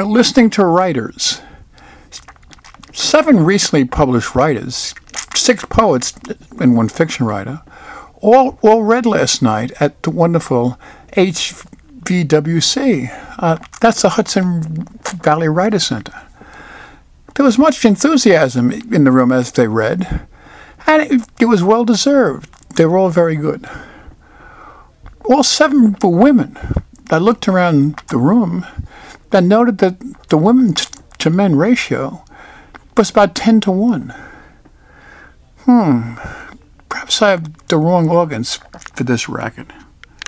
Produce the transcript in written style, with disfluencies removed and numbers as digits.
listening to writers. 7 recently published writers, 6 poets and 1 fiction writer, all read last night at the wonderful HVWC. That's the Hudson Valley Writer Center. There was much enthusiasm in the room as they read, and it was well deserved. They were all very good. All 7 were women. I looked around the room and noted that the women to men ratio was about 10 to 1. Perhaps I have the wrong organs for this racket.